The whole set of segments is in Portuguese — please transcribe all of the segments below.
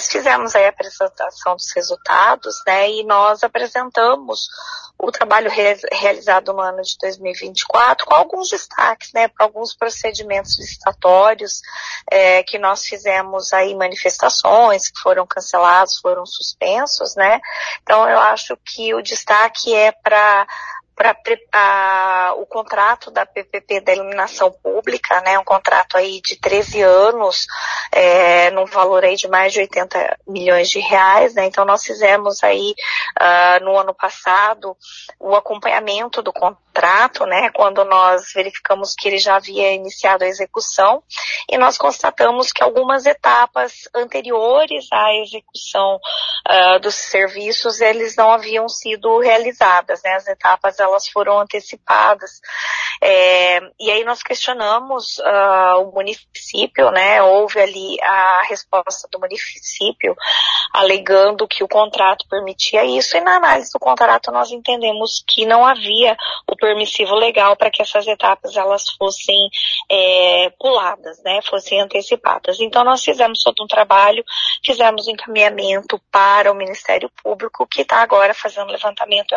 nós fizemos aí a apresentação dos resultados, né, e nós apresentamos o trabalho realizado no ano de 2024 com alguns destaques, né, para alguns procedimentos licitatórios que nós fizemos aí manifestações que foram cancelados, foram suspensos, né. Então eu acho que o destaque é para o contrato da PPP da iluminação pública, né, um contrato aí de 13 anos, num valor aí de mais de 80 milhões de reais, né, então nós fizemos aí, no ano passado, o acompanhamento do contrato, né, quando nós verificamos que ele já havia iniciado a execução, e nós constatamos que algumas etapas anteriores à execução dos serviços, eles não haviam sido realizadas, né, as etapas elas foram antecipadas, e aí nós questionamos o município, né, houve ali a resposta do município alegando que o contrato permitia isso, e na análise do contrato nós entendemos que não havia o permissivo legal para que essas etapas elas fossem puladas, né, fossem antecipadas. Então nós fizemos todo um trabalho, fizemos um encaminhamento para o Ministério Público, que está agora fazendo levantamento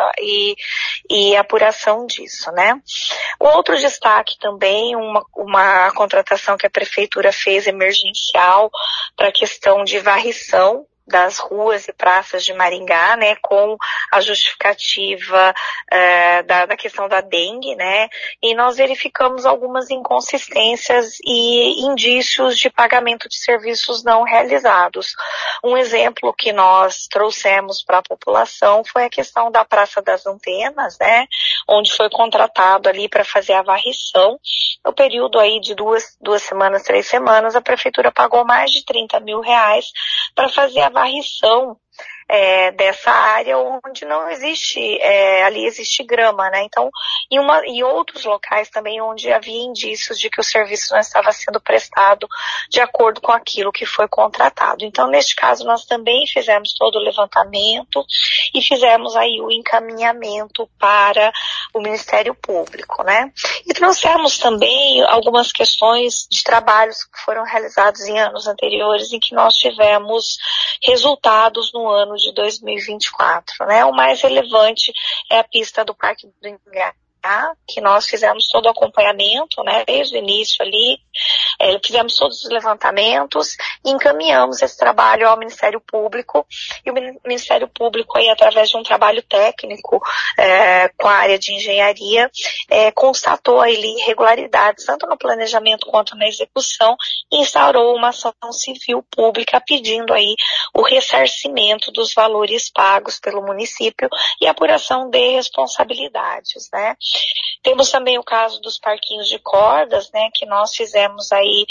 e apuração disso, né. O outro destaque também, uma contratação que a Prefeitura fez emergencial para a questão de varrição das ruas e praças de Maringá, né, com a justificativa da questão da dengue, né, e nós verificamos algumas inconsistências e indícios de pagamento de serviços não realizados. Um exemplo que nós trouxemos para a população foi a questão da Praça das Antenas, né, onde foi contratado ali para fazer a varrição. No período aí de duas semanas, 3 semanas, a Prefeitura pagou mais de 30 mil reais para fazer a varrição dessa área onde não existe, ali existe grama, né? Então, em outros locais também onde havia indícios de que o serviço não estava sendo prestado de acordo com aquilo que foi contratado. Então, neste caso, nós também fizemos todo o levantamento e fizemos aí o encaminhamento para o Ministério Público, né? E trouxemos também algumas questões de trabalhos que foram realizados em anos anteriores em que nós tivemos resultados no ano de 2024, né? O mais relevante é a pista do Parque do Ingá, que nós fizemos todo o acompanhamento, né, desde o início ali, fizemos todos os levantamentos e encaminhamos esse trabalho ao Ministério Público, e o Ministério Público aí, através de um trabalho técnico com a área de engenharia, constatou ali irregularidades, tanto no planejamento quanto na execução, e instaurou uma ação civil pública pedindo aí o ressarcimento dos valores pagos pelo município e apuração de responsabilidades, né. Temos também o caso dos parquinhos de cordas, né, que nós fizemos aí,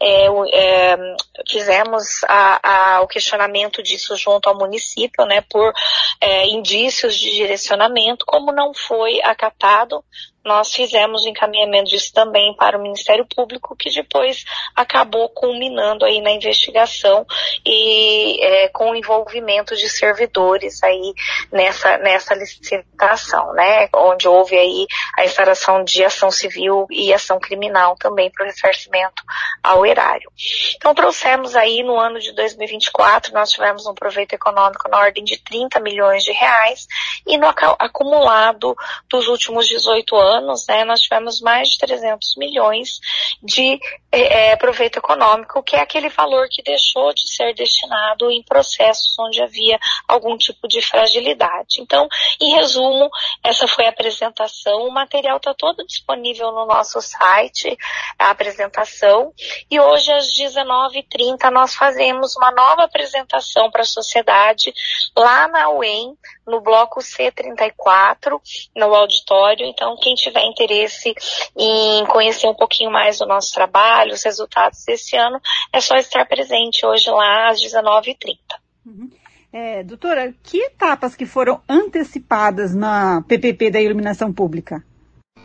o questionamento disso junto ao município, né, por indícios de direcionamento, como não foi acatado. Nós fizemos o encaminhamento disso também para o Ministério Público, que depois acabou culminando aí na investigação e com o envolvimento de servidores aí nessa licitação, né, onde houve aí a instauração de ação civil e ação criminal também para o ressarcimento ao erário. Então trouxemos aí no ano de 2024, nós tivemos um proveito econômico na ordem de 30 milhões de reais e no acumulado dos últimos 18 anos, né, nós tivemos mais de 300 milhões de proveito econômico, que é aquele valor que deixou de ser destinado em processos onde havia algum tipo de fragilidade. Então, em resumo, essa foi a apresentação, o material está todo disponível no nosso site, a apresentação, e hoje às 19h30 nós fazemos uma nova apresentação para a sociedade lá na UEM, no bloco C34, no auditório. Então, quem tiver interesse em conhecer um pouquinho mais do nosso trabalho, os resultados desse ano, é só estar presente hoje lá às 19h30. Uhum. Doutora, que etapas que foram antecipadas na PPP da iluminação pública?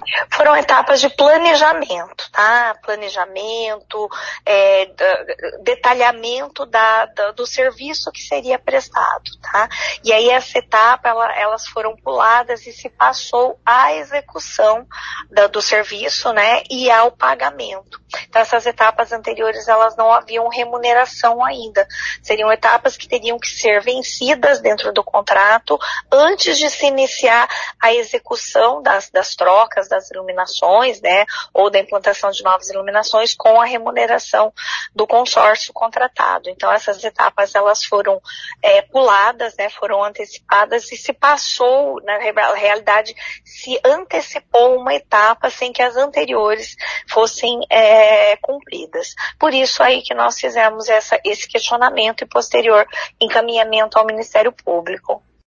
Foram etapas de planejamento, tá? Planejamento, detalhamento do serviço que seria prestado, tá? E aí essa etapa, elas foram puladas e se passou à execução do serviço, né? E ao pagamento. Então essas etapas anteriores, elas não haviam remuneração ainda. Seriam etapas que teriam que ser vencidas dentro do contrato antes de se iniciar a execução das trocas, das iluminações, né, ou da implantação de novas iluminações com a remuneração do consórcio contratado. Então essas etapas, elas foram puladas, né, foram antecipadas e se passou, na realidade, se antecipou uma etapa sem que as anteriores fossem cumpridas. Por isso aí que nós fizemos esse questionamento e posterior encaminhamento ao Ministério Público.